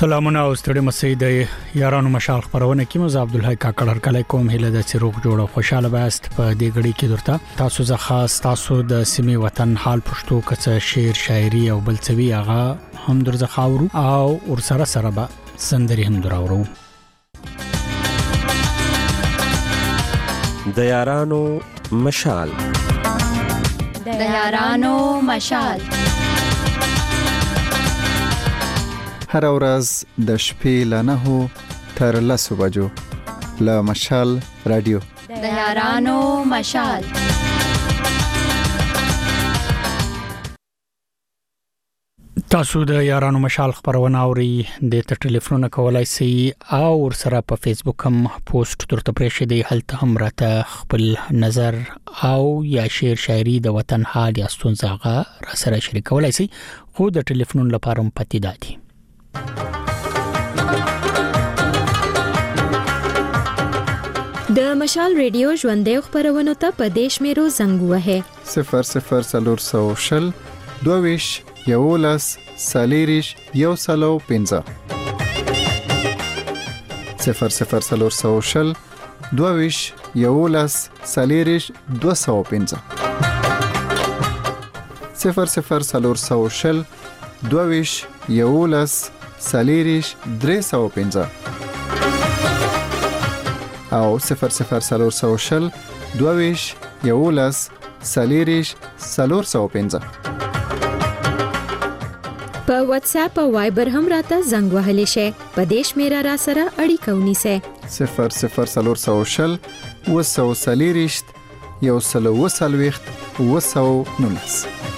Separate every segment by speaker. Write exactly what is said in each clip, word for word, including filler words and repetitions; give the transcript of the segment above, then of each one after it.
Speaker 1: سلامونه او ستړي مسئ د یارانو مشال خبرونه کې مزه عبد الله کاکړ کله کوم هله د سروغ جوړه خوشاله باست په دې غړي کې درته تاسو زه خاص تاسو د سیمې وطن حال پښتو کڅ شعر شاعري او بلڅوي هغه هم درځه خاورو او ور سره سره به سندري هم دراورو
Speaker 2: د یارانو مشال
Speaker 3: د یارانو مشال
Speaker 4: هر ورځ د شپې ل نهو تر لسو بجو ل مشال رادیو
Speaker 3: د یارانو مشال
Speaker 1: تاسو د یارانو مشال خبرونه اوري د ټلیفون کولای سي او سره په فیسبوک هم پوسټ ترته پرېښې دی هلته هم راته خپل نظر او یا شعر شاعري د وطن حال یا ستونزه را سره شریکولای سي خو د ټلیفون لپاره هم پتی دادي
Speaker 5: د مشال ریډیو ژوندې خبرونه ته په دیش میرو زنګ وه
Speaker 4: صفر صفر سلور سو شل دویش یولس سالیریش یو سلو پنځه صفر صفر سلور سو شل دویش یولس سالیریش دو سو پنځه صفر صفر سلور سو شل دویش یولس سالیریش درې سو پنځه او صفر صفر سلور سو شل دویش یولس سالیریش سلور سو پنځه
Speaker 5: په واتس اپ او وایبر هم راته زنګ وهلی شي په دیش میرا را سره اړیکه ونیسه
Speaker 4: صفر صفر سلور سو شل وسو سالیریش یو سلو وسلويخت وسو نونس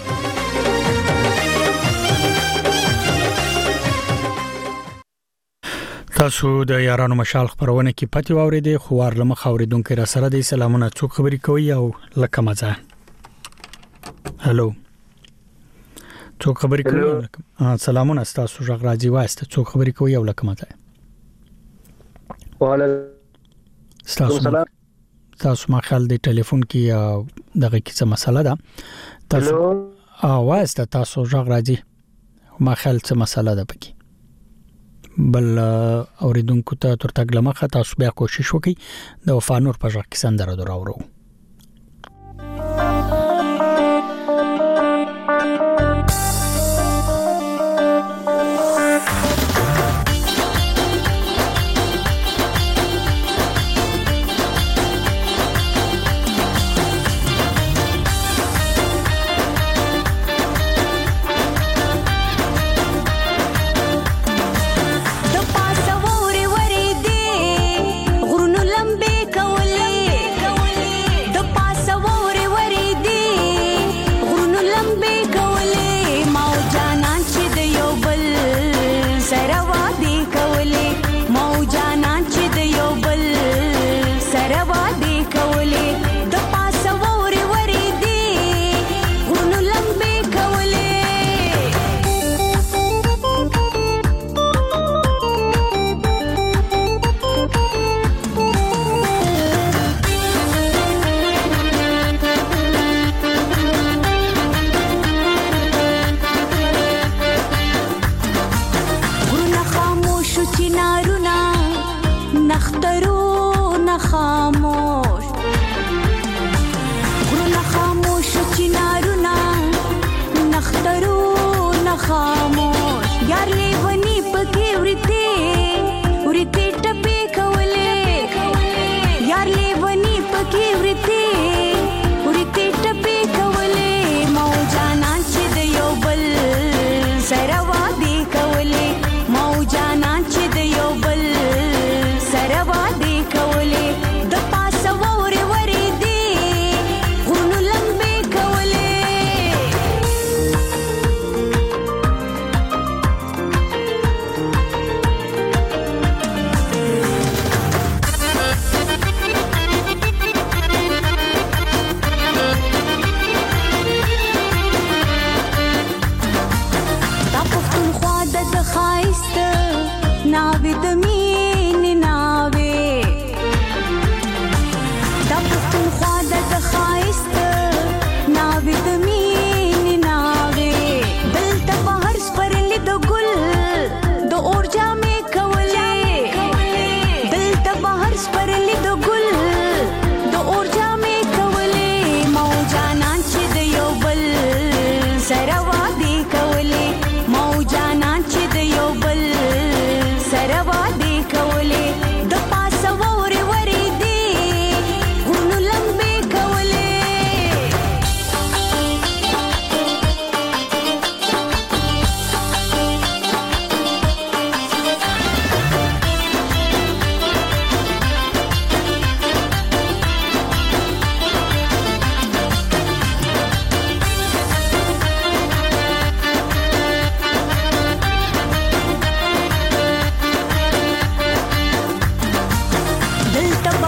Speaker 1: تاسو د یارانو مشال خبرونه کې پاتې واوریدې خو ورلمه خوریدونکو را سره د سلامونه څوک خبري کوي او لکه مزه هالو څوک خبري کوي سلامونه تاسو ژغ راځي واسطه څوک خبري کوي او لکه مزه
Speaker 6: وعلیکم السلام
Speaker 1: تاسو ما خل د ټلیفون کې دغه کیسه مسله ده تاسو اه واسطه تاسو ژغ راځي ما خل څه مسله ده پکې بل اوریدونکو ته تر تګ لمخه تاسو بیا کوشش وکړئ د وفانور په ځای کې سندره دراورو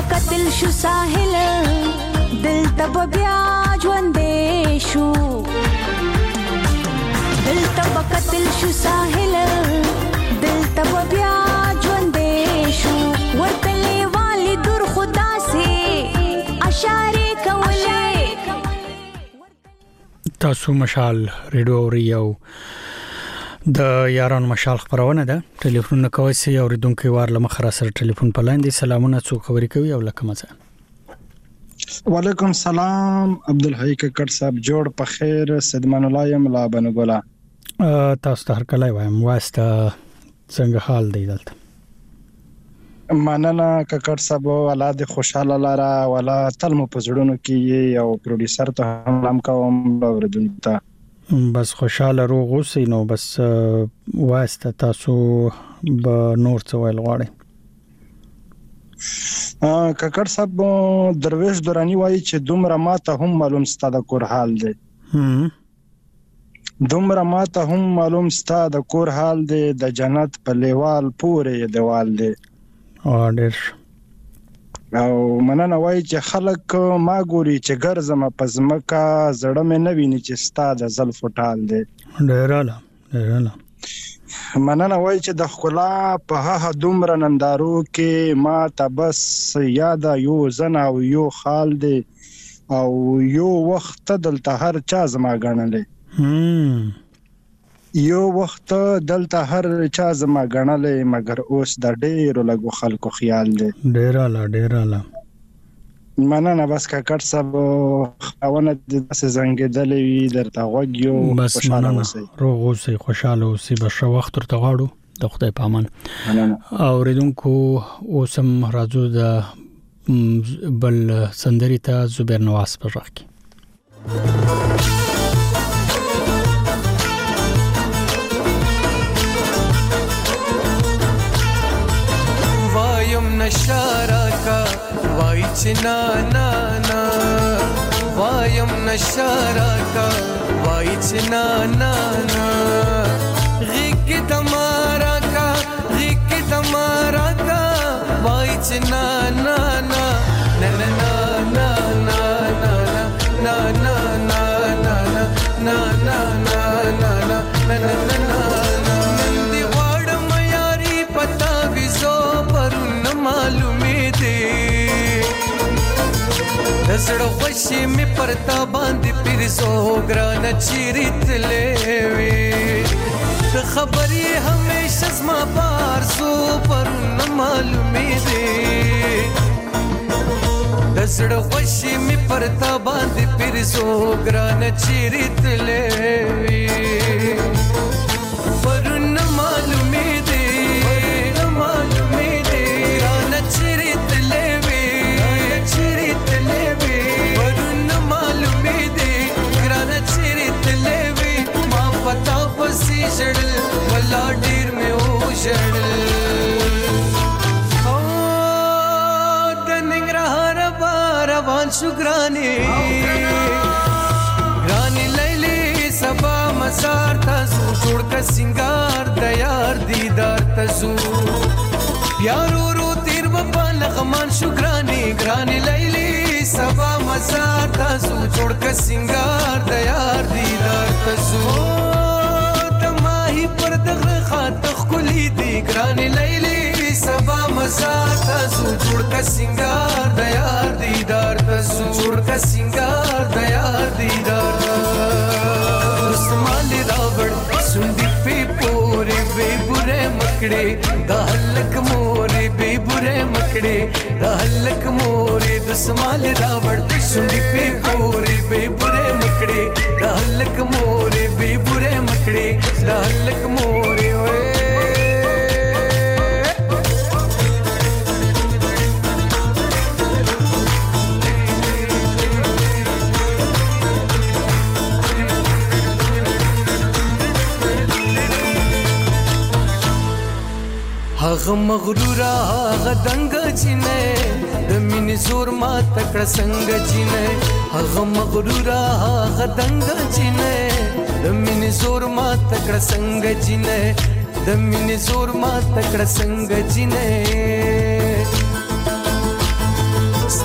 Speaker 7: بقتل شو ساحل دل تب بیا ژوندې شو دل تب قتل شو ساحل دل تب بیا ژوندې شو ورتلې والی دور خدا سي اشاره کولې
Speaker 1: تاسو مشال ریډیو اوریو د یارانو مشال خبرونه ده ټلیفون کوي سي اوریدونکو وار لمخره سره ټلیفون په لاندې سلامونه څو خبرې کوي او لکه مزه
Speaker 6: وعلیکم سلام عبدالحی ککړ صاحب جوړ په خیر سدمان الله یم لا بنګولا
Speaker 1: تاسو ته هر کله وایم واسطه څنګه حال دی دلته
Speaker 6: مننه ککړ صاحب ولادت خوشاله لاره ولا تل مو پزړونو کې یو پروډوسر ته هم کوم اوریدونکو ته
Speaker 1: بس خوشاله روغ اوسئ نو بس واسطه تاسو به نور څه ویل غواړئ
Speaker 6: ککړ صاحب درویش دورانی وایي چې دومره ماته هم معلوم ستا د کور حال دی دومره ماته هم معلوم ستا د کور حال دی د جنت په لیوال پورې دیوال دی
Speaker 1: او ډېر
Speaker 6: او مننه وایي چې خلک ما ګوري چې ګرځم په ځمکه زړه مې نه ویني چې ستا د زلفو ټال دی
Speaker 1: ډېر اعلی ډېر اعلی
Speaker 6: مننه وایي چې د ښکلا په هغه دومره نندارو کې ما ته بس یاده یو زن او یو خال دی او یو وخت دلته هر چا زما ګڼلی یو وخت دلته هر چا زما ګڼلی مګر اوس د ډېرو لږو خلکو خیال دی
Speaker 1: ډېر اعلی ډېر اعلی
Speaker 6: مننه بس ککړ صاحب خاونه د داسې زنګېدلې وي درته غوږ یو
Speaker 1: بس مننه روغ اوسئ خوشاله اوسئ به ښه وخت ورته غواړو د خدای په امان اوریدونکو اوس هم راځو د بل سندرې ته زبیر نواز په غږ کې
Speaker 8: نشارا کا وای چنا نا نا وایم نشارا کا وای چنا نا نا غیک تمہارا کا غیک تمہارا کا وای چنا نا نا نا نا نا نا نا نا نا نا نا نا نا نا نا نا زړه خوشي می پرتا باندې پیرزو ګران چیرت لوي ته خبري همیشه زما بار سو پر نه معلومې دي زړه خوشي می پرتا باندې پیرزو ګران چیرت لوي پر نه معلومې دي نه معلومې دي ګران چیرت لوي چیرت لوي پتا پسی جړل ولا ډیر مې او جړل او د ننګرهار بار روان شو ګرانی ګرانی لیلی سبا مزار تاسو جوړ کا سنگار د یار دیدار تاسو پیارو رو تیر په لغمان شو ګرانی ګرانی لیلی سبا مزار تاسو جوړ کا سنگار د یار دیدار تاسو پر دغه خاطر خلی دی ګران لیلی سبا مزار تاسو جوړ کا سنگار د یار دیدار تاسو جوړ کا سنگار د یار دیدار رسمال راوړ سندي په پورې به بره مکړې د هلک مورې به بره مکړې د هلک مورې د سمال راوړ سندي په پورې به بره مکړې د هلک مورې به بره مکړې د هلک مورې وې هغه مغرور هغه دنګ چینه د مين زور ما تکړه څنګه چینه هغه مغرور هغه دنګ چینه د مين زور ما تکړه څنګه چینه د مين زور ما تکړه څنګه چینه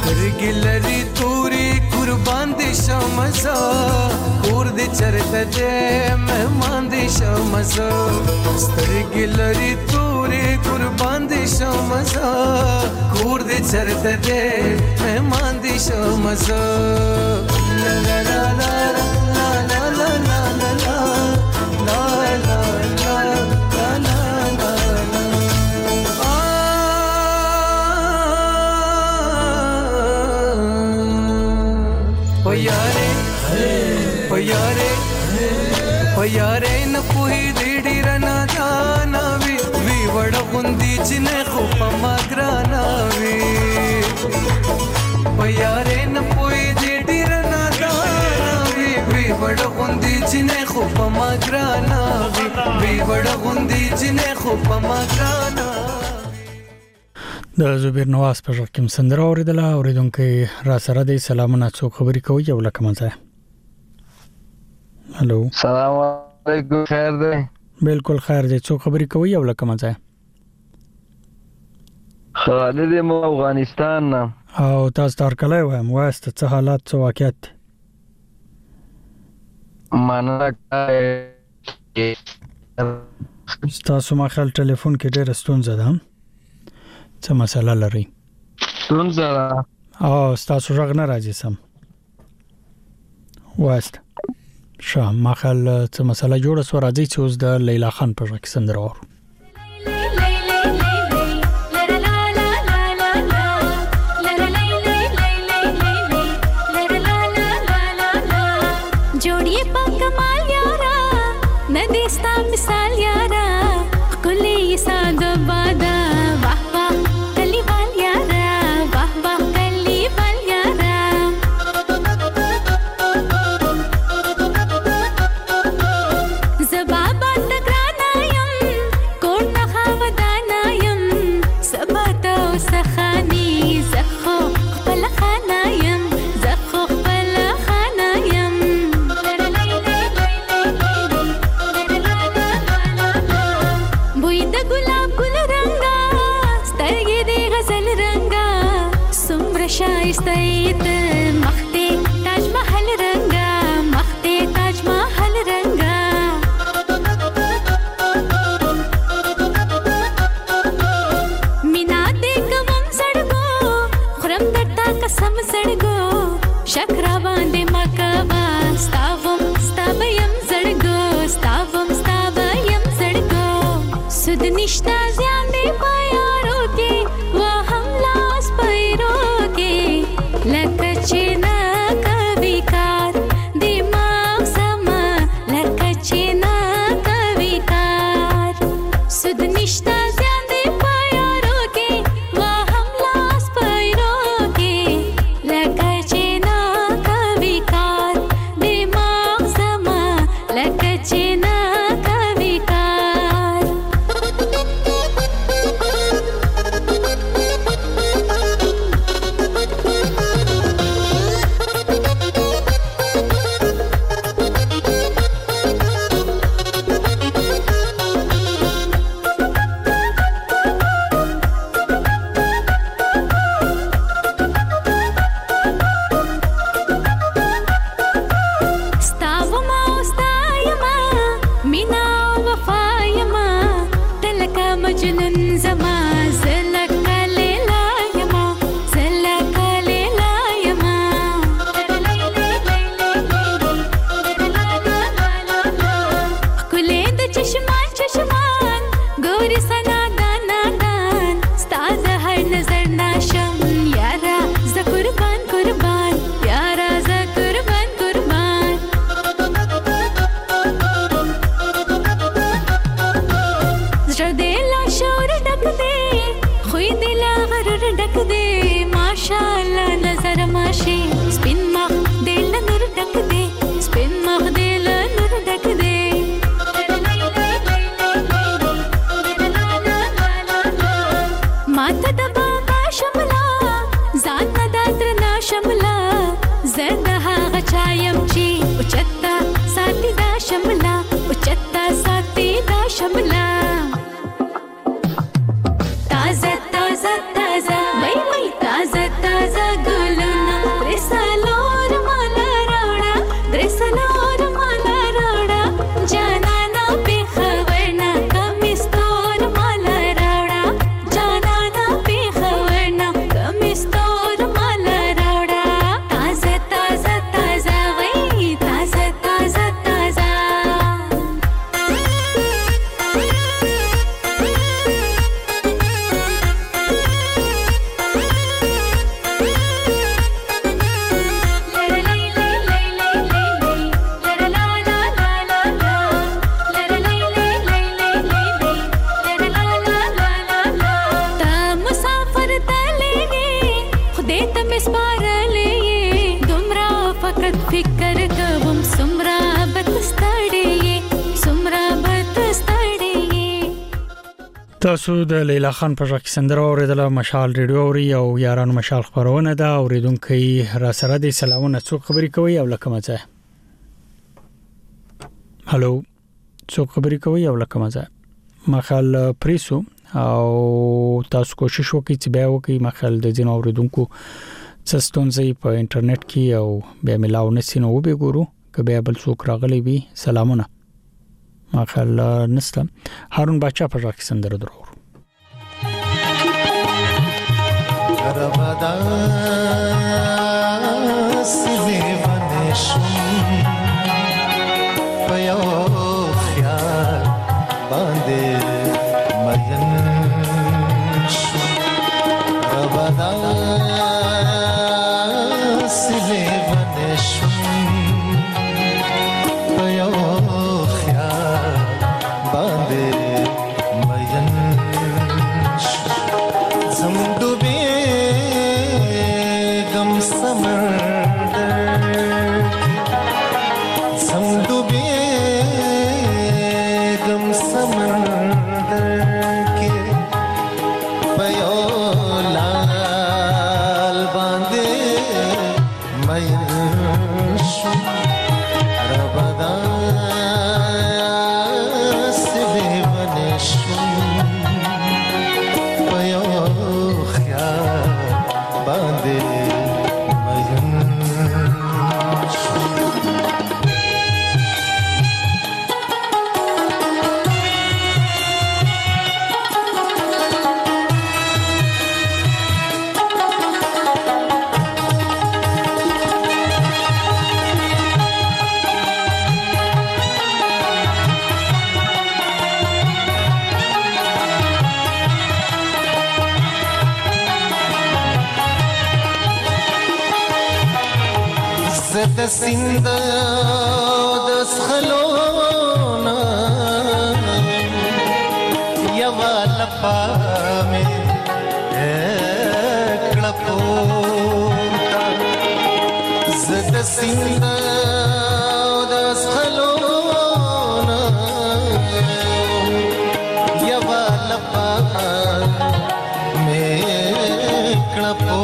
Speaker 8: سترګې لري تورې قربان دې شم زه کور دې چرته دې مهمان دې شم زه سترګې لري تورې قربان دې شم زه کور دې چرته دې مهمان دې شم زه لا لا لا لا لا لا لا لا لا لا لا Oyare, oyare, oyare na puhi didi rana jana vi vi vada gundi jine khupa magrana vi oyare na puhi didi rana jana vi vi vada gundi jine khupa magrana vi vi vada gundi jine khupa magrana
Speaker 1: د زبیر نواز په ژغ کې سندره اوریدله اوریدونکو را سره د سلامونه څو خبرې کوي یو لکه مزه هالو
Speaker 9: سلام علیکم خیر دی
Speaker 1: بالکل خیر دی څو خبرې کوي یو لکه مزه
Speaker 9: خالد مو افغانستان نه
Speaker 1: او تاسو تر کله وایم واسطه څه حالات څه واقعیت
Speaker 9: مانه
Speaker 1: تاسو ما خپل ټلیفون کې ډېر ستونزه ده څه مسله لري
Speaker 9: ستونزه
Speaker 1: او تاسو ژغ نه راځي سم واسطه شاه ما خپل څه مسله جوړه سو راځي چې اوس د لیلا خان په ژغ کې سندره ورو
Speaker 10: مثال یارا کلی ساده بادا واه واه کلی بال یارا واه واه کلی بال یارا زبابا تگرانایم کون نخاودانایم سباتا و سخانی زخو خپل خانایم زخو خپل خانایم شایستایت مخته تاج محل رنگا مخته تاج محل رنگا مینا دې کوم سړګو خرم دټا قسم سړګو شکر باندې مکوا ستاوم ستابیم سړګو ستاوم ستابیم سړګو سود نشتا ځان دې پایارو کې وا هم لاس پیرو لکه چې نا کوي کار دماغ سما لکه چې نا کوي کار سود نشتا ځان دې پایارو کې وا هم لاس پیرو کې لکه چې نا کوي کار دماغ سما لکه چې نا کوي کار Taza, taza, taza, wai wai taza, taza, good. سپارلې دومره فقط فکر کوم سمرا بتستړې سمرا بتستړې.
Speaker 1: تاسو د لیلا خان په ځکه سندره اوریدله مشال ریډیو اوري او یارانو مشال خبرونه ده اوریدونکو را سره د سلامونه څوک خبري کوي او لکه مزه. هالو څوک خبري کوي او لکه مزه. مخال پریسو او تاسو کوشش وکړئ چې بیا وکړئ مخال د جن اوریدونکو څستونځي په انټرنیټ کې او بیا ملاو نسینو به ګورو که بیا بل څوک راغلی وي سلامونه. مخال نسته هارون بچا په ځکه سندره درو
Speaker 11: ربدا سوي ونشم پيو خيال باندې مين شو ربدا سوي ونشم پيو خيال باندې مين شو زمدوبي
Speaker 12: د سیند د سخلونا یو لپا می کړپو زد سیند د سخلونا یو لپا می کړپو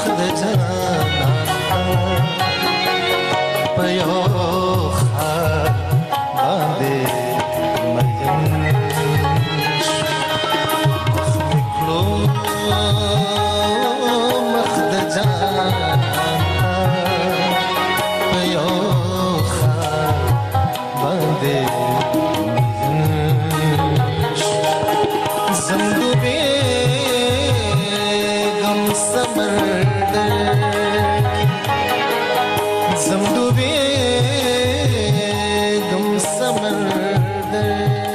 Speaker 11: Yo
Speaker 12: समंदर زمډوبې ګم سمندر.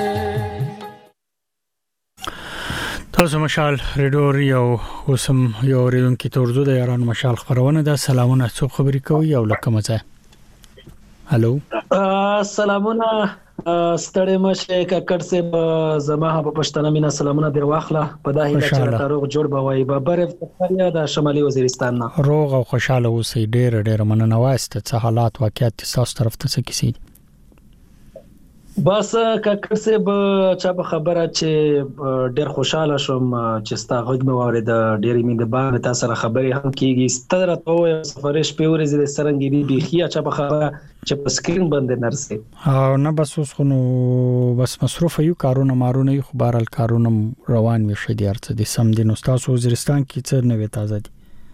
Speaker 1: تاسو مشال ریډور یو اوسم یو ریونکي تورزو د یاران مشال خبرونه ده. سلامونه، څو خبرې کوي او لکه مزه. هالو
Speaker 13: سلامونه ستړي مشه ککړ سه زما په پښتنه مینا سلامونه در واخله په داهي چې تاروغ جوړ بوي به بر افغانستان د شمالي وزیرستان نه
Speaker 1: روغ او خوشاله اوسې. ډېر ډېر مننه واسطه. څه حالات واقعیت تاسو طرف ته څه کیسي؟
Speaker 13: بس ککړ سه به چا په خبره چې ډېر خوشاله شوم چې ستا غږ مې واورید. ډېر مې د باغ تاسو سره خبرې هم کیږي. ستاره ته سفرش په ورځ د سرنګي بي بيخیا چا په خبره چې په سکرین باندې نرسي
Speaker 1: او نه بس اوس خو نو بس مصروف یو کارونه مارونه یو خبرال کارونه روان وي شه دي ارڅ دي سم دي نو تاسو وزیرستان کې څه نوې تازه دي؟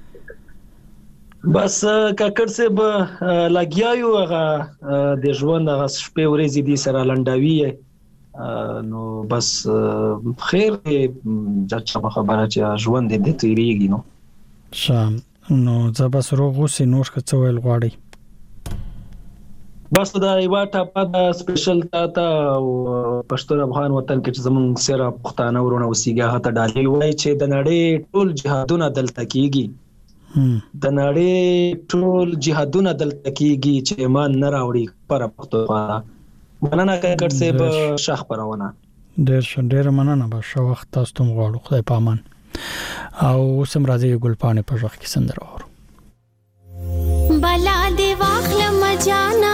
Speaker 13: بس ککړ سه به لګیاو هغه د ژوند هغه شپې ورځې دي سره لنډاوي نو بس خیر چې په خبره چې ژوند دې تیریږي نو
Speaker 1: شام نو زبس روغوسي نور څه ویل غواړي؟
Speaker 13: بس دا یو ټاپه د سپیشل تا پښتون افغان وطن کې زمون سره پښتانه ورونه وسیګه هته ډالې وای چې د نړۍ ټول جهادونه دلته کیږي. د نړۍ ټول جهادونه دلته کیږي چې ایمان نه راوړي پر پښتونخوا. مننه ککړ سه به شخ پرونه.
Speaker 1: ډېر ډېر مننه به شو وخت تاسو ته غواړو. خدای پامان. او سم راځي ګلپانه په ځخ کې سندره اور
Speaker 10: بلا دی واخل مجانا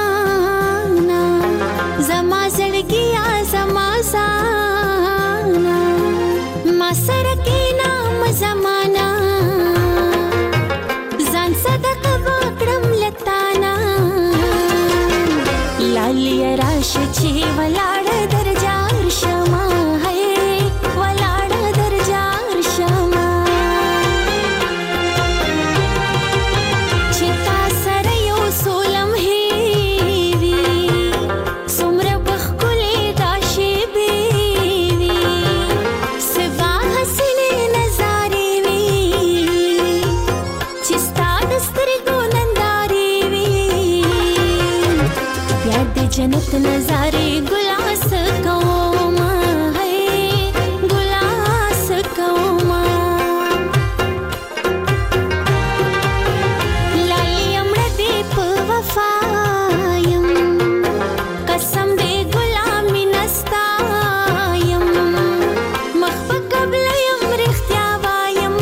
Speaker 10: زما زړګیا زما سانا ما سره کې نام زمانہ ځان صدقه وکړم لتانا لالی راش چې ولاړ درجار شما ہے ولاړ درجار شما چتا سره یو سولم هی وی سمره بخکلی داشي بی وی سوا حسن نظاری وی چستا دستر کو ننداری وی یاد جنت نظاری گلاس کوما ہے گلاس کوما لالی امړه دې په وفایم قسم دې غلامی نستایم مخفق قبل یم رختیا وایم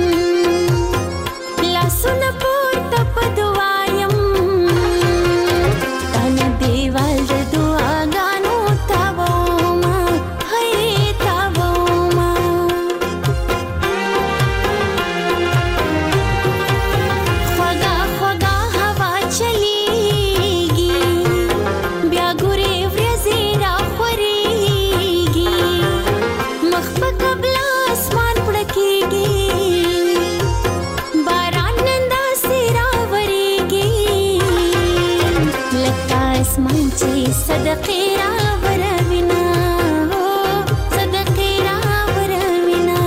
Speaker 10: لاسونه پورته په دعایم تانه دیوال د دعاګانو تاوما ہے تاوما خوږه خوږه هوا چلیږي بیا ګورې ورځې راخورېږي مخ په قبل اسمان پړکېږي باران نن داسې راورېږي لکه اسمان چې صدقې راوروينا صدقې راوروينا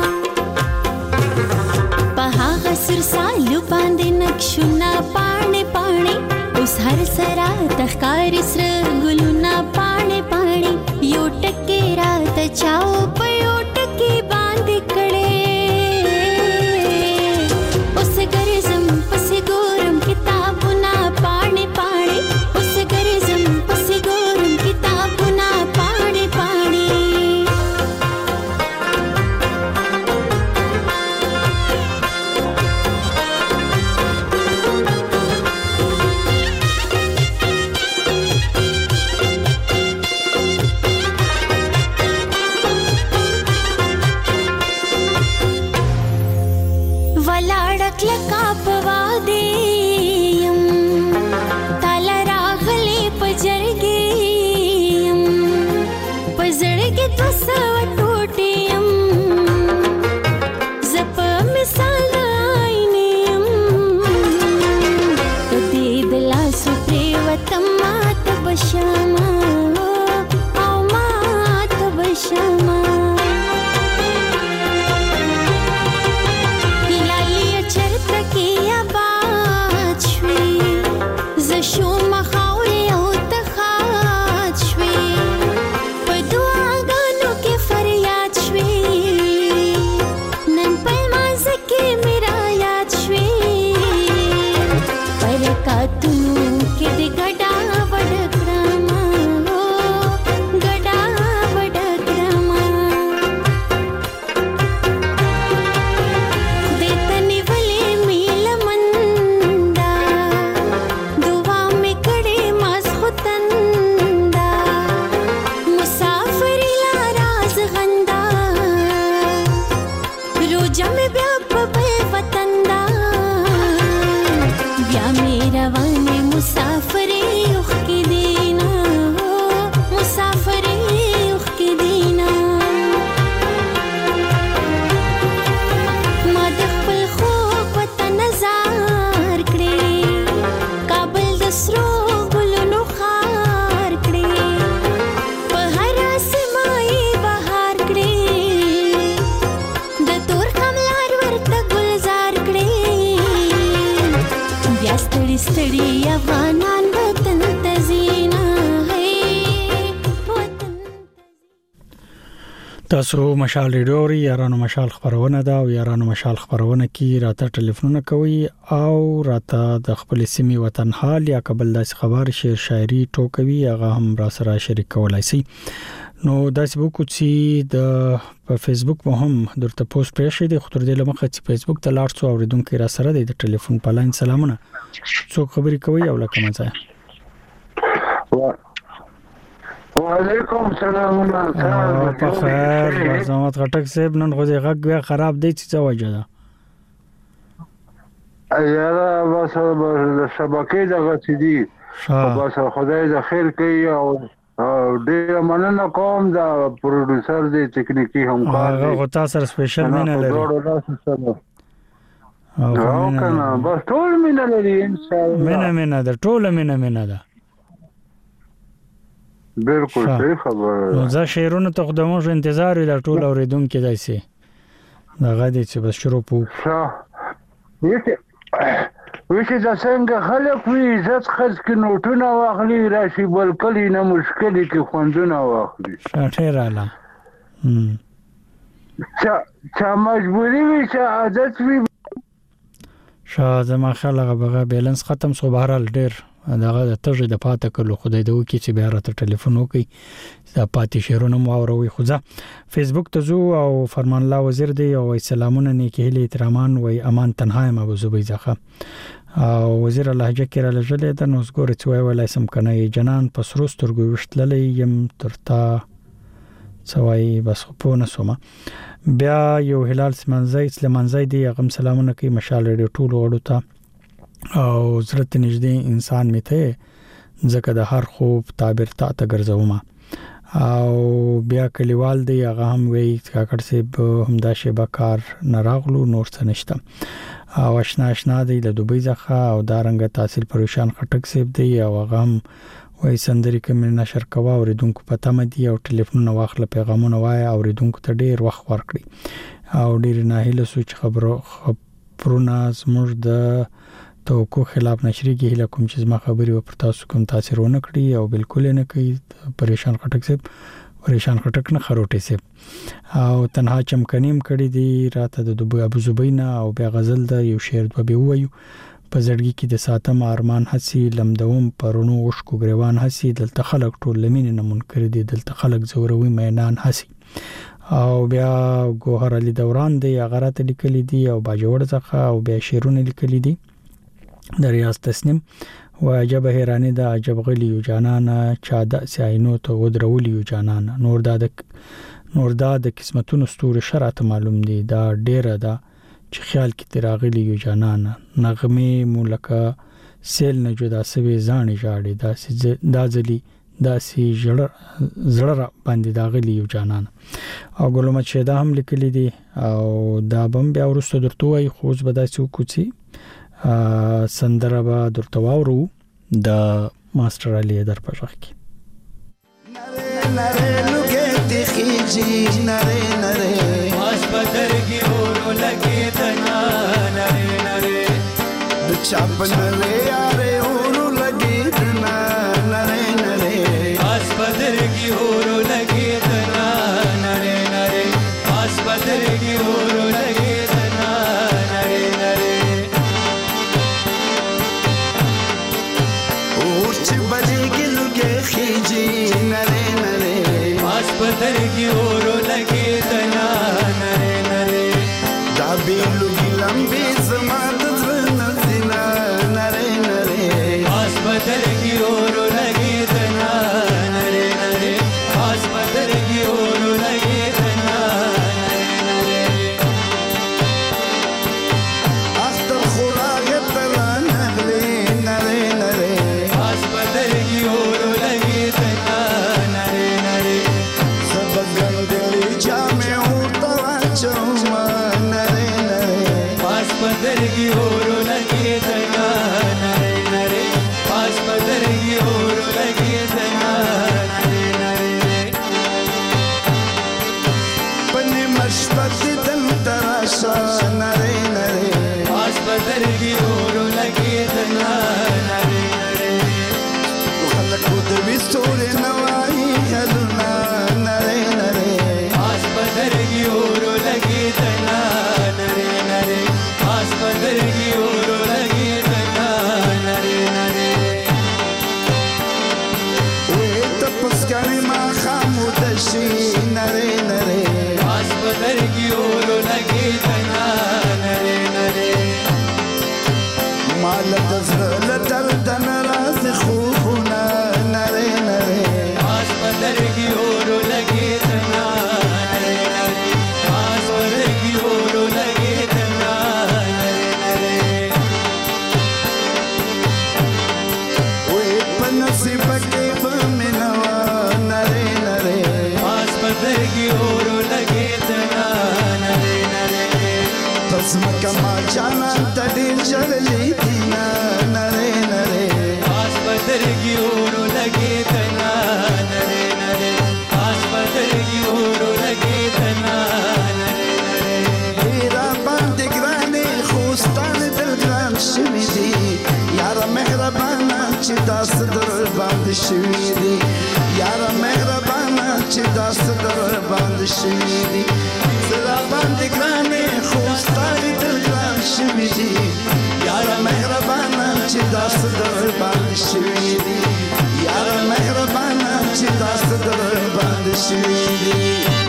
Speaker 10: په هغه سر سالو باندې نقشونه پاڼې پاڼې اوس هر سرا تخکار سر ګلونه پاڼې پاڼې یو ټکې رات چاو په یو ټکې باندې کړې اوس ګرځم پسې ګورم کتابونه پاڼې پاڼې اوس ګرځم پسې ګورم کتابونه پاڼې پاڼې ولاړ کلکا پوا دیم تالا راغلی پجرګیم پزړګې تاسو ټوټیم زپ مثال آینیم دې دلا سپری وتم مات بشما او مات بشما په وطن دا بیا مې روانه مسافرې اوخ کې دینا مسافرې اوخ کې دینا ما د خپل خوب وطن نظر کړې کابل د سرو ګلونو خار کړې په هر سمای بهار کړې د تور کملار ورته گلزار کړې بیا ستړي ستړي افغانان وطن ته زینا ہے وطن
Speaker 1: تاسو مشال ریډیو یارانو مشال خبرونه دا او یارانو مشال خبرونه کې راته ټلیفونونه کوي او راته د خپل سیمې وطن حال یا قبل داس خبر شعر شاعري ټوکوي هغه هم را سره شریک کولای شي نو داس بوکو چې د په فیسبوک په هم درته پوسټ پرې شي د خطر د لمخه چې فیسبوک ته لاړ څو اوریدونکو را سره د ټلیفون په لاین سلامونه څو خبري کوي او لکه مزه
Speaker 14: وعلیکم السلام
Speaker 1: په خیر زمات غټک صاحب نن خو دې غږ بیا خراب دی چې څه وجه ده
Speaker 14: یاره بس د شبکې دغه چې دي بس خدای د خیر کوي او ډېر مننه کوم دا پروډوسر دی تکنیکی همکار دی
Speaker 1: هغه تاسو سره سپیشل مینه لري
Speaker 14: او کنه بس ټول مینه لري ان شاء الله
Speaker 1: مینه مینه ده ټول مینه مینه ده
Speaker 14: بالکل صحیح خبره
Speaker 1: نو زه شعرونو ته خدامو انتظار ویل ټول اوریدونکو دایسي دا غادي چې بس شروع پو
Speaker 14: ویته ویشه دا څنګه خلک وی عزت خرڅ کې نوټونه واخلي راشي بل کلی نه مشکل کې خوندونه واخلي
Speaker 1: ډېر اعلی
Speaker 14: چا چا مجبوری وی چې عادت وی
Speaker 1: شاه زما خلک به بیلانس ختم سو بهرال ډېر داغه د تجربه د پاتې کولو خدای د وکی چې بیا راته ټلیفون وکي دا پاتې شهرونه مو اوروي خو ځه فیسبوک ته زو او فرمان الله وزیر دی او سلامونه نیکی هلي احترامان وای امان تنها ما بزوبې ځخه او وزیر لهجه کې را لجلې د نوز ګور چې وای ولای سم کنه جنان پسروس ترګو وشتللې يم ترتا سوای بس په نسومه بیا یو هلال سمنځي اسلامنځي دی غم سلامونه کوي مشال ریډیو ټول وړو ته او زړه نږدې انسان میته ځکه د هر خوب تعبیر تا ته ګرځوم او بیا کلیوال دی هغه هم وی کاکړ سي همدا شی بکار نراغلو نور څه نشته او آشنا آشنا دی د دوبۍ ځخه او دارنګ تحصیل پروشان خټک سیب دی او هغه هم وای سندري کوم نشر کوا اوریدونکو پته مدي او ټلیفون واخله پیغامونه وای اوریدونکو ته ډیر وخت ورکړي او ډیر نه هله سوچ خبرو خبرونه زموږ د توکو خلاف نشري کې هله کوم چې ما خبري او پر تاسو کوم تاثیر ونه کړی او بالکل نه کوي پریشان خټک سیب پریشان خټک نه خروټي سیب او تنها چمکنیم کړی دی راته د دوبۍ ابو زبینا او بیا غزل د یو شعر به وایو په زړګي کې د ساتم ارمان حسي لمدوم پرونو وشکو غریوان حسي دلته خلق ټول لمین نه منکر دي دلته خلق زوروي مینان حسي او بیا ګوهر علي دوران دی غرات لیکلي دي او باجوړ څخه او بیا شعرونه لیکلي دي د ریاض تسنیم واجب هرانه د عجب غلی یو جانانا چاده ساينو ته ودرولي یو جانانا نور داد نور داد قسمتونو ستور شرعت معلوم دي دا ډیره ده چې خیال کې تراغلی یو جانانا نغمه مولکه سیل نه جدا سوي ځان جاړي دا دا ځلی دا سي جړ زړه باندې دا غلی یو جانانا او ګلومت شهدا هم لیکلي دي او دا بم بیا ورسته درته وای خوځ بداسو کوڅي سندره با درته واورو د ماستر علي در پښخ کې
Speaker 15: نره لګې د خيجي نره نره واش بدر کې اورو لګې دنا نره نره چاپ نره یاره اورو لګې دنا نره نره واش بدر کې اورو لګې دنا نره نره واش بدر کې اورو لګې دنا نره نره اور چې بدر کې لګې خيجي نره نره واش بدر کې اورو لګې دنا نره نره دا به لګې لمبي زما د زړه زنا نره نره واش بدر کې اورو لګې دنا نره نره واش بدر کې اورو لګې دنا نره نره
Speaker 8: بدرګي اورو لګي دنا نره نره پاس بدرګي اورو لګي دنا نره نره
Speaker 15: پنې مشبت دل تراشا نره نره
Speaker 8: پاس بدرګي اورو لګي دنا نره نره
Speaker 15: خلکو د وستور نوای هلنا نره نره
Speaker 8: پاس بدرګي اورو لګي دنا نره نره پاس بدرګي اورو لګي دنا نره نره
Speaker 15: وې تپس کړي ما خامود شي نره نره
Speaker 8: پاس بدرګي اورو لګي دنا نره نره
Speaker 15: مال د زړه درد ناراض خوونه نره نره
Speaker 8: پاس بدرګي اورو لګي دنا نره نره پاس بدرګي اورو لګي دنا نره نره
Speaker 15: وې په نصیب کې به منوا نره نره
Speaker 8: پاس بدرګي اورو لګي دنا نره نره
Speaker 15: پس مکه ما جانا تډیر چړلې دینا نره نره
Speaker 8: پاس بدرګي اورو لګي دنا نره نره پاس بدرګي اورو لګي دنا نره نره
Speaker 15: هیرا باندې ګرانې خوستان دل ګران شوي دي یار مهربانا چې داس در باندې شوي دي یار مهربانا چې داس در باندې شوي دي زرا باندې ګرانې خوستان دل ګران شوي دي یار مهربانا چې داس در باندې شوي دي یار مهربانا چې داس در باندې شوي دي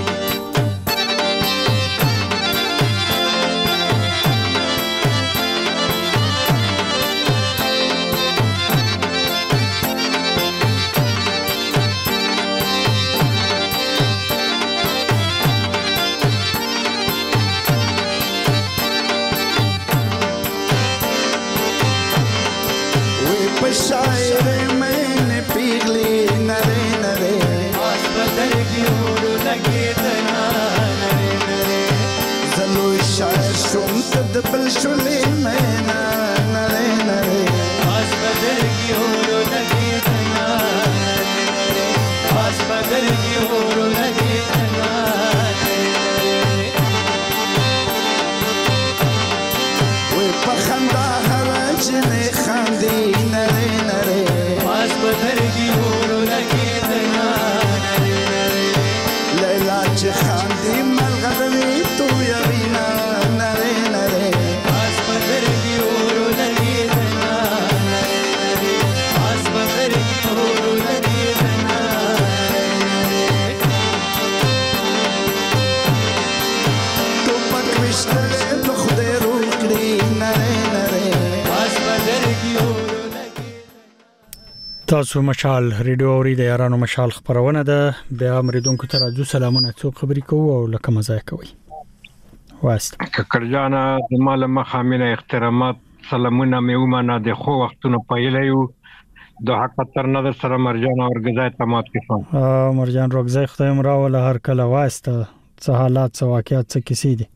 Speaker 15: شاعر میں پیغلی نرے نرے
Speaker 8: پاس بدرګي اورو لګي دنا نره نره
Speaker 15: زلو شاعر شوم تد بل شولې مینا نرے نرے
Speaker 8: پاس بدرګي اورو لګي دنا نره نره پاس بدرګي اورو لګي دنا نره نره
Speaker 15: وې پخندا هرج نه خاندي نرے نرے
Speaker 8: پاس بدرګي اورو لګي دنا نره نره
Speaker 15: لیلا چې خاندي ملغلوي تو یوینا نرے نرے
Speaker 8: پاس بدرګي اورو لګي دنا نره نره پاس بدرګي اورو لګي دنا نره نره
Speaker 15: تو پک وشتلې په خدای روکړي نرے نرے
Speaker 8: پاس بدرګي اورو
Speaker 1: تاسو مشال ریډیو اوري د یارانو مشال خبرونه ده بیا مریدونکو ته راځو سلامونه څو خبرې کوو او لکه مزه کوي واسط
Speaker 16: ککرجانا د مال مخامنه احترامات سلامونه میومانه د خو وختونو پایلیو د حق تر نظر سره مرجان او غزای تمات کفن
Speaker 1: ا مرجان روغزای خدایم راول هر کله واسطه څه حالات څه واقعیت څه کیسې دي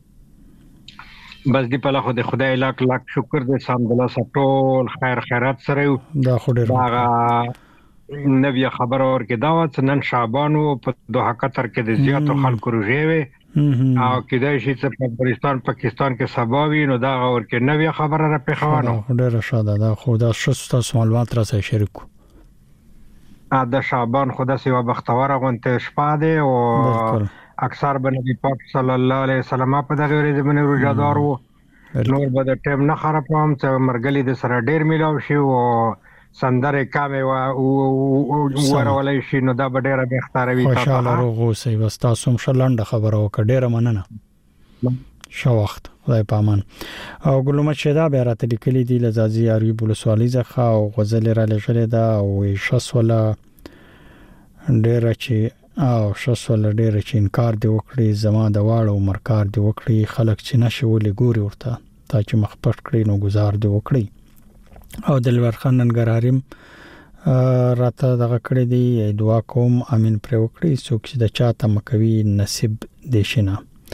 Speaker 16: بس دی په لخوا د خدای لاک لاک شکر دې الحمدلله ټول خیر خیرات سره یو
Speaker 1: دا خو ډیر
Speaker 16: دا نوی خبر اور کې دا و نن شعبانو په دوه قطر کې د زیاتو خلکو روزي وي او کېدای شي چې په افغانستان پاکستان کې سباوي نو دا اور کې نوی خبره را پیښوانو
Speaker 1: ډیر شاده دا خو دا شسته معلومات را سره شریکو
Speaker 16: ا د شعبان خدا سي وبختوره غونته شپه ده او اکثر به نبی پاک صلی الله علیه وسلم په دغه ورځ باندې روزادار وو نور به د ټیم نه خرابوم چې مرګلی د سره ډیر میلاو شي او سندره کامه او ورولې شي نو دا به ډیره به اختیاروي
Speaker 1: تاسو خوشاله روغ اوسئ بس تاسو هم شلنده خبره وکړه ډیره مننه شو وخت خدای پامان او ګلومه چې دا به راته لیکلي دي لزازي اروي بولسوالي ځخه او غزل را لښلې دا او شسوله ډیره چې او شسول ډېر چې انکار دی وکړي زما د واړو مرکار دی وکړي خلک چې نشولې ګوري ورته تا چې مخ پټ کړی نو گزار دی وکړي او دلور خان ننګراریم راته دغه کړی دی دعا کوم امين پر وکړي څوک چې د چاته مکوي نصیب دې شنه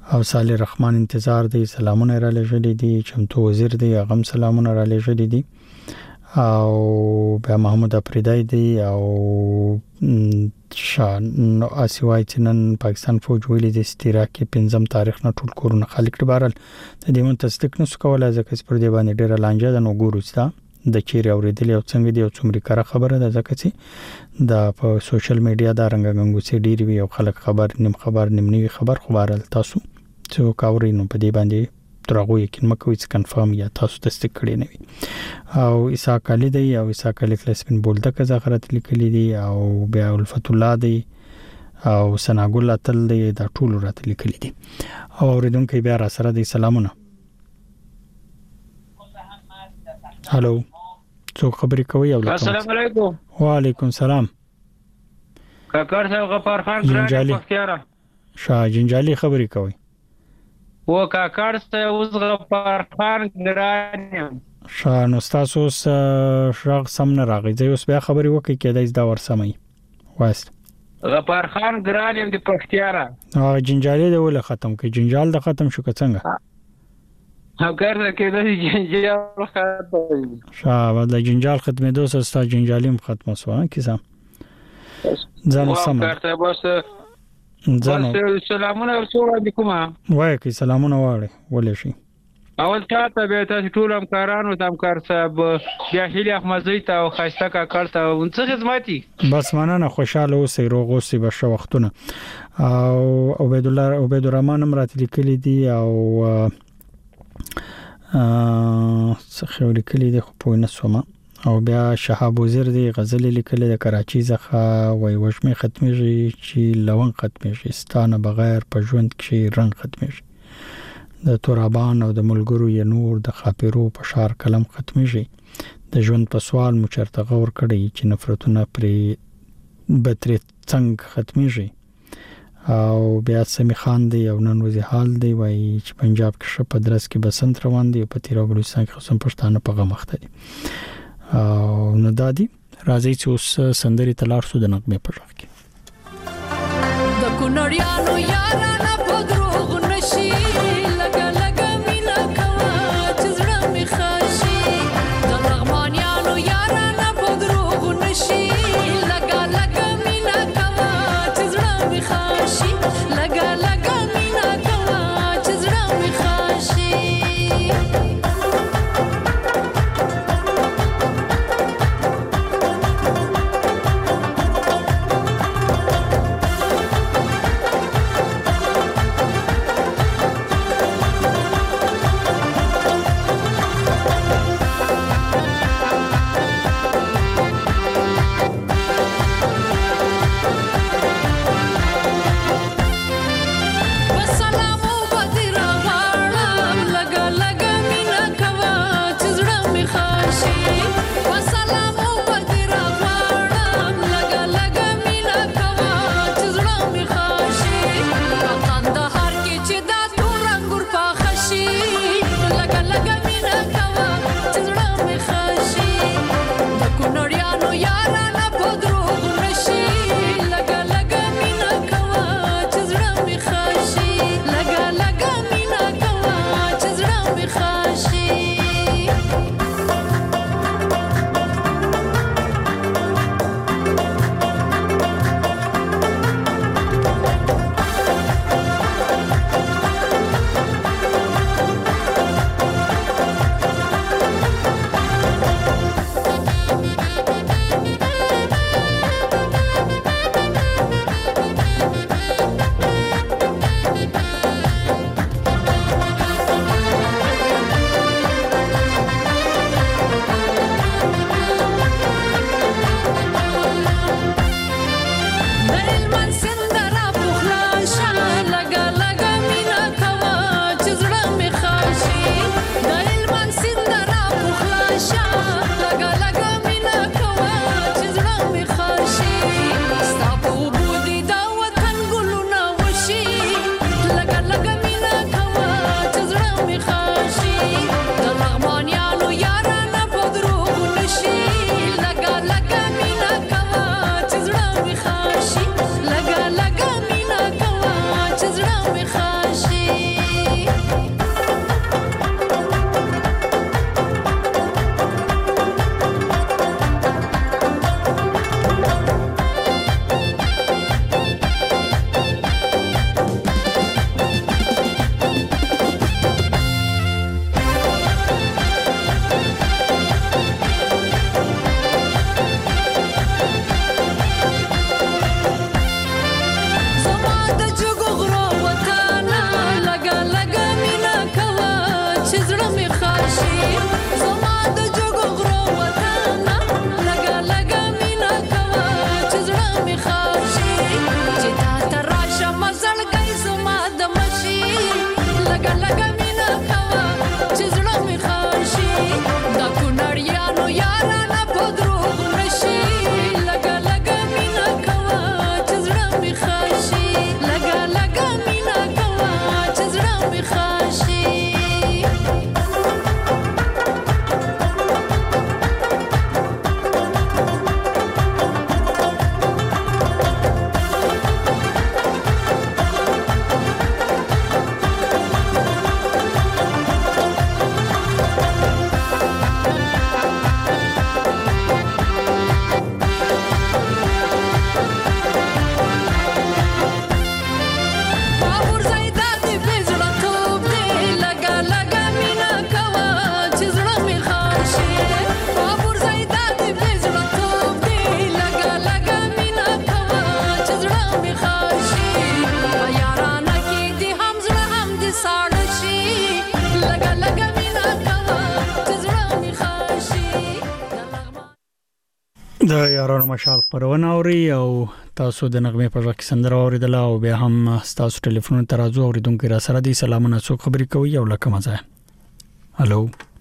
Speaker 1: او صالح رحمان انتظار دی سلامونه را لېږلي دي. چمتو وزیر دی هغه سلامونه را لېږلي دي. او بیا محمود افریدی دی او شان اسوای چنن پاکستان فوج ویلي د استیرا کې پنځم تاریخ نه ټول کورونه خالق کړي. بهرحال د دې مون تصدیق نشو کولای ځکه چې پر دې باندې ډیره لانجه ده. نو ګورو چې د چیرې اوریدلې او څنګه دی او څومره کار خبره ده ځکه چې د په سوشل میډیا دا رنګ غنګوسې ډېری وي او خلک خبر نیم خبر نیم نیوي خبر خبرل تاسو څو کاوري نو په دې باندې ترغه یقین مکوئ چې کنفرم یا تاسو تصدیق کړی نه وي. او اسحاق علي دی او اسحاق علي کلسپین بولده کزاخرت لیکلي دي او بیا الفت الله دی او سناګل اتل دی دا ټول راته لیکلي دي. او اوریدونکو بیا را سره دی سلامونه. هالو څوک خبرې کوي او
Speaker 17: السلام علیکم.
Speaker 1: وعلیکم السلام.
Speaker 17: کاکړ صاحب غفار خان ګرانی پختیارا
Speaker 1: شاه جنجالي خبرې کوي.
Speaker 17: و کاکړ صاحب اوس غفار خان ګرانی
Speaker 1: شاه نو تاسو شغ سم نه راغی. زه اوس بیا خبرې وکړم کېدای دا ورسمای واست.
Speaker 17: غفار خان ګرانی د پختیارا
Speaker 1: او جنجالي د ول ختم کې جنجال د ختم شو څنګه
Speaker 17: هغه کې د جنجال ختم
Speaker 1: شاه ول جنجال ختمېدو سره جنجالیم ختم شو کیسه ځان سم
Speaker 17: کارته بس ځان سلامونه علیکم
Speaker 1: وای کی سلامونه واړی ولې شي
Speaker 17: اول چاته به تاسو ټول همکارانو ته همکار صاحب بیا هیله احمدزی ته او خاصه کاکړ ته ونڅ خدماتي
Speaker 1: بس مننه خوشاله اوسې روغ اوسې بشه وختونه. او عبید الله عبید الرحمن هم راته لیکلي دي او څه خو لیکلي دي خو په نسومه. او بیا شهاب وزیر دی غزل لیکلي د کراچي څخه وای وشمه ختمېږي چې لون ختمېږي ستانه بغیر په ژوند کې رنگ ختمېږي. د تورابان او د ملګرو یې نور د خاپیرو په شار کلم ختمېږي. د ژوند په سوال مو چرته غور کړی چې نفرتونه پرې بتري څنګه ختمېږي. او بیا سمی خان دی او نن وزي حال دی وای چې پنجاب کې شپه درس کې بسنت روان دی په تیرا بلوچستان کې خصوصا پښتانه په غم اخته دي. او نو دادی راځي چې اوس سندري تلار سو د نغمه په ځخ کې
Speaker 18: د کونړیانو یارانه په دروغ نشي لګا لګا مینا کوا چې زړه می خاشي د لغمانیانو یارانه په دروغ نشي لګا لګا مینا کوا چې زړه می خاشي لګا لګا مینا کوا چې زړه می خاشي. چې زړه مې خاشي زما د جګو غرو وطن لګا لګا مینا کوا چې زړه مې خاشي چې تا ته راشه مزړګی زما د مشي لګا لګا مینا کوا چې زړه مې خاشي دا کونړیانو یارانه په دروغ نشي لګا لګا مینا کوا چې زړه مې خاشي لګا لګا مینا کوا چې زړه مې خاشي بابور زیدا دې په زړه توپ دې لګا لګا مینا کوا چې زړه مې خاشي بابور زیدا دې په زړه توپ دې لګا لګا مینا کوا چې زړه مې خاشي یارانه کې دې هم زړه هم دې ساړه شي لګا لګا مینا کوا چې زړه مې خاشي
Speaker 1: د یارانو مشال خبرونه اوري او تاسو د نغمه په وخت سندره اوریدله او بیا هم تاسو ټلیفون ته راځو اوریدونکو را سره دي سلامونه څوک خبرې کوي او لکه مزه هالو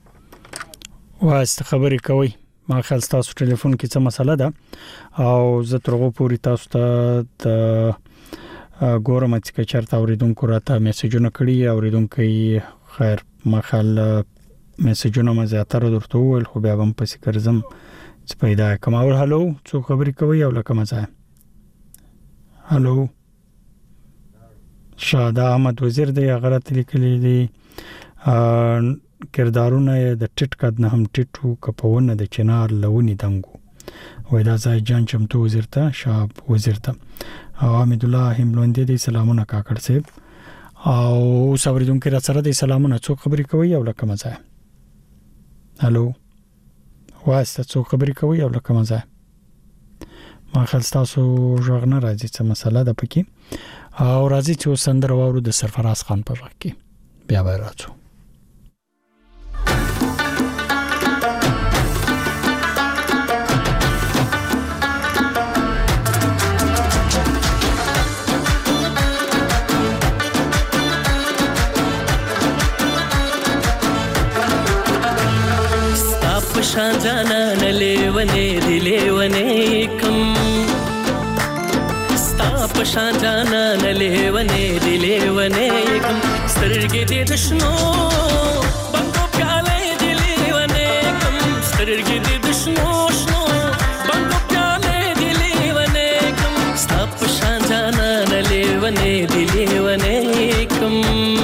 Speaker 1: واسط خبرې کوي ما خل تاسو ټلیفون کې څه مسله ده او زه ترغه پوری تاسو ته د ګورم چې چرته اوریدونکو راته میسجونه کړي اوریدونکو خیر ما خل میسجونه ما زیاتره درته ویل خو بیا هم پسې کرزم چې پیدا کوم او هالو څوک خبرې کوي او لکه مزه هالو شاده احمد وزیر دی غلط لیکلی دی کردارونه د ټټ کد نه هم ټټو کپونه د چنار لونی دنګو وای دا ځای جان چمتو وزیر ته شاب وزیر ته او حمید الله هملوندې دی سلامونه کاکړ صاحب او صبرېدونکو را سره دی سلامونه څوک خبرې کوي او لکه مزه هالو واسطه څوک خبرې کوي او لکه مزه ما خل تاسو ژغ نه راځي څه مسله ده پکې او راځي چې سندره وورو د سرفراز خان په ژغ کې بیا به راځو
Speaker 19: شان جانا نلیونه دی لیونه کم ستا پشان جانا نلیونه دی لیونه کم سترګې دې دشنو بنګو پیاله دی لیونه کم سترګې دې دشنو شنو بنګو پیاله دی لیونه کم ستا پشان جانا نلیونه دی لیونه کم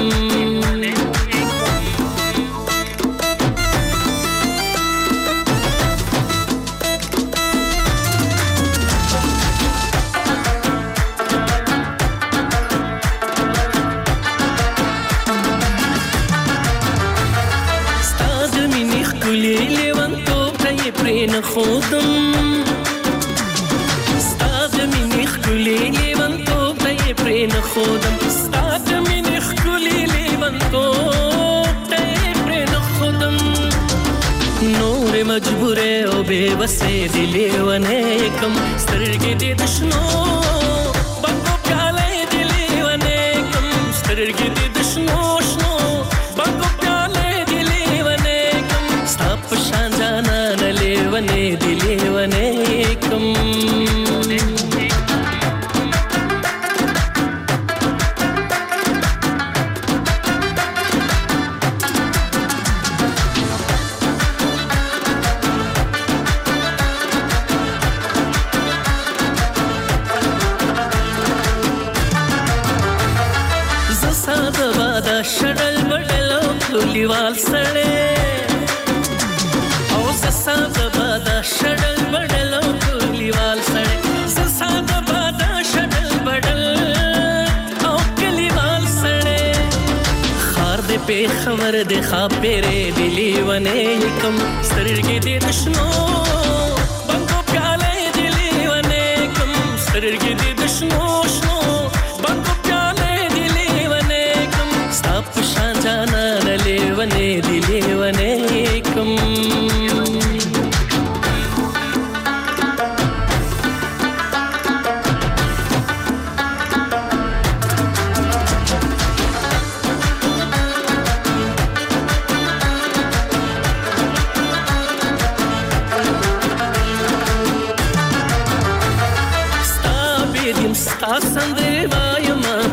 Speaker 19: پرین خودم ستاد مینی خلی لیوان تو تای پرین خودم ستاد مینی خلی لیوان تو تای پرین خودم نور مجبوره او بے وسه دی لیوانه کم سترګې دې دشنو بنګو پیاله دی لیوانه کم سترګې دې دشنو شنو بنګو پیاله دی لیوانه کم ستا پشان جانا لیوانه دی لیوانه کم زساده بادا شړل بډلو کلیوال سړې زساده بادا شډل بډل او کلیوال سړی زساده بادا شډل بډل او کلیوال سړی خار دې په خبر دې خاپېره دې لیوانه کم سترګې دې دشنو بنګو پیاله دې لیوانه کم سترګې دې دشنو شنو بنګو پیاله دې لیوانه کم ستا په شان جانا لیوانه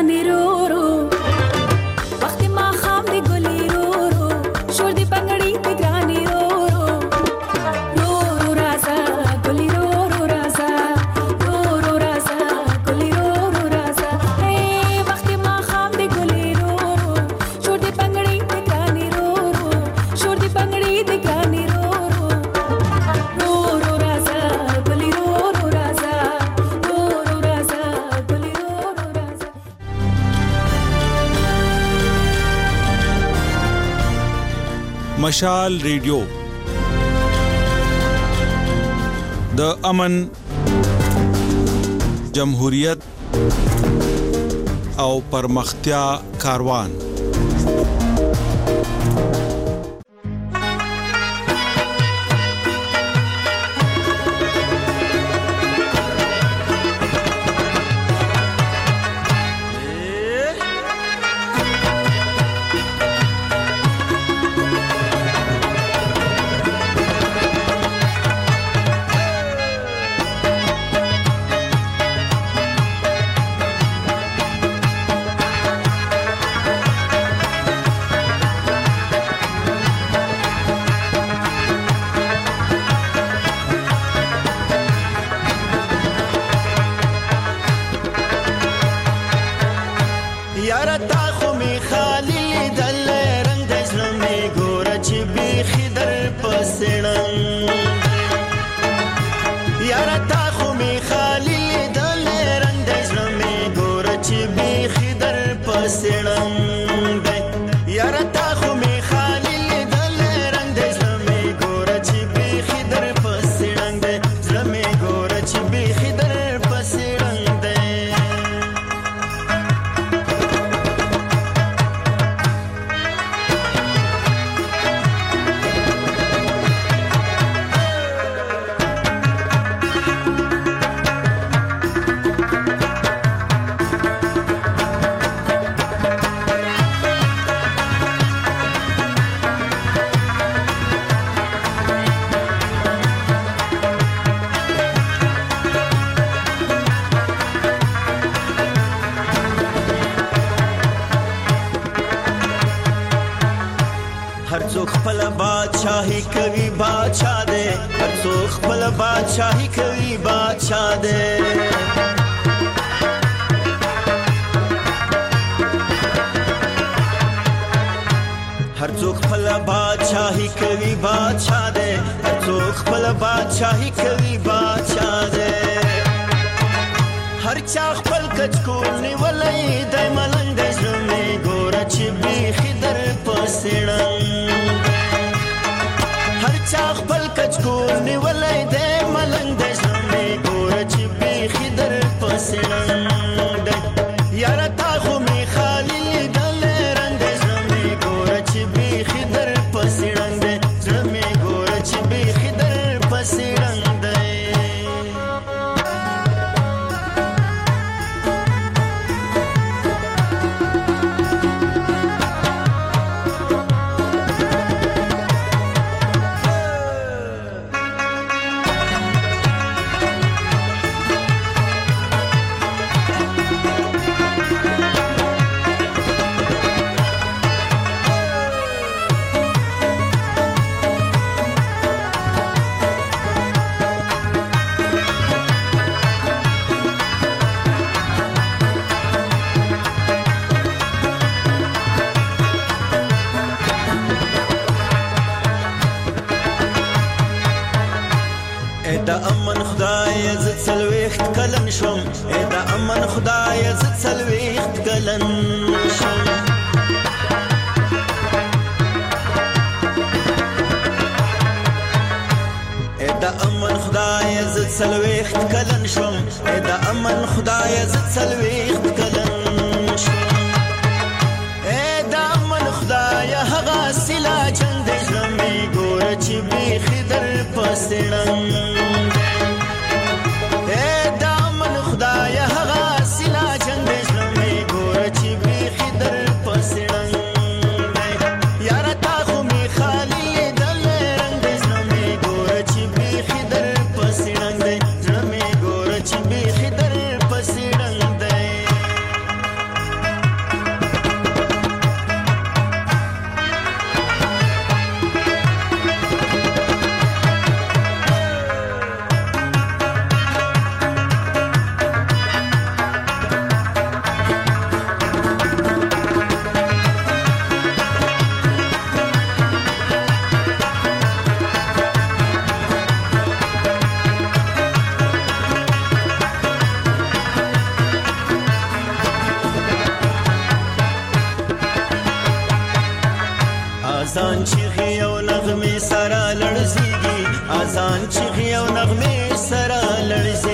Speaker 7: ګرانې رو رو وخت ما خام دی ګلې رو رو شور دی پنګړې دی ګرانې رو رو رو رو رازا ګلې رو رو رازا رو رو رازا ګلې رو رو رازا اے وخت ما خام دی ګلې رو رو شور دی پنګړې دی ګرانې رو رو شور دی پنګړې دی ګرانې رو رو رو رو رازا ګلې رو رو رازا رو رو رازا ګلې رو رو رازا.
Speaker 20: مشال ریډیو د امن، جمهوریت او پرمختیا کاروان.
Speaker 15: یاره تا خو می خالی دل رنگ د زړه می ګوره چې بیخي در پسې ړنګ یاره تا خو می خالی دل رنگ د زړه می ګوره چې بیخي در پسې ړنګ یاره تا خو می خالی دل رنگ د زړه می ګوره چې بیخي در پسې ړنګ زړه می ګوره چې بیخي در پسې ړنګ हर څوک خپل بادشاہي کوي بادشاہ دے هر څوک خپل بادشاہي کوي بادشاہ دے هر څوک خپل بادشاہي کوي بادشاہ دے هر څوک خپل بادشاہي کوي بادشاہ دے هر چا خپل کچکول نیولای د ملنګ د ژوندې ګوره چې بیخي در پسې ړنګ هر چا خپل کچکول نیولای د ملنګ د ژوندې ګوره چې بیخي در پسې ړنګ یاره تا خو می خالی دل رنګ د ژوندې ګوره چې بیخي در پسې ړنګ زړه مې ګوره چې بیخي در پسې ړنګ دا امن خدای زت سلويخت کلن شم دا امن خدای زت سلويخت کلن شم دا امن خدای زت سلويخت کلن شم دا امن خدای زت سلويخت کلن شم دا امن خدای هغه سلا چند زمي ګور چې بیخي در پسې ړنګ
Speaker 2: خزان چغې او نغمې سره لړزې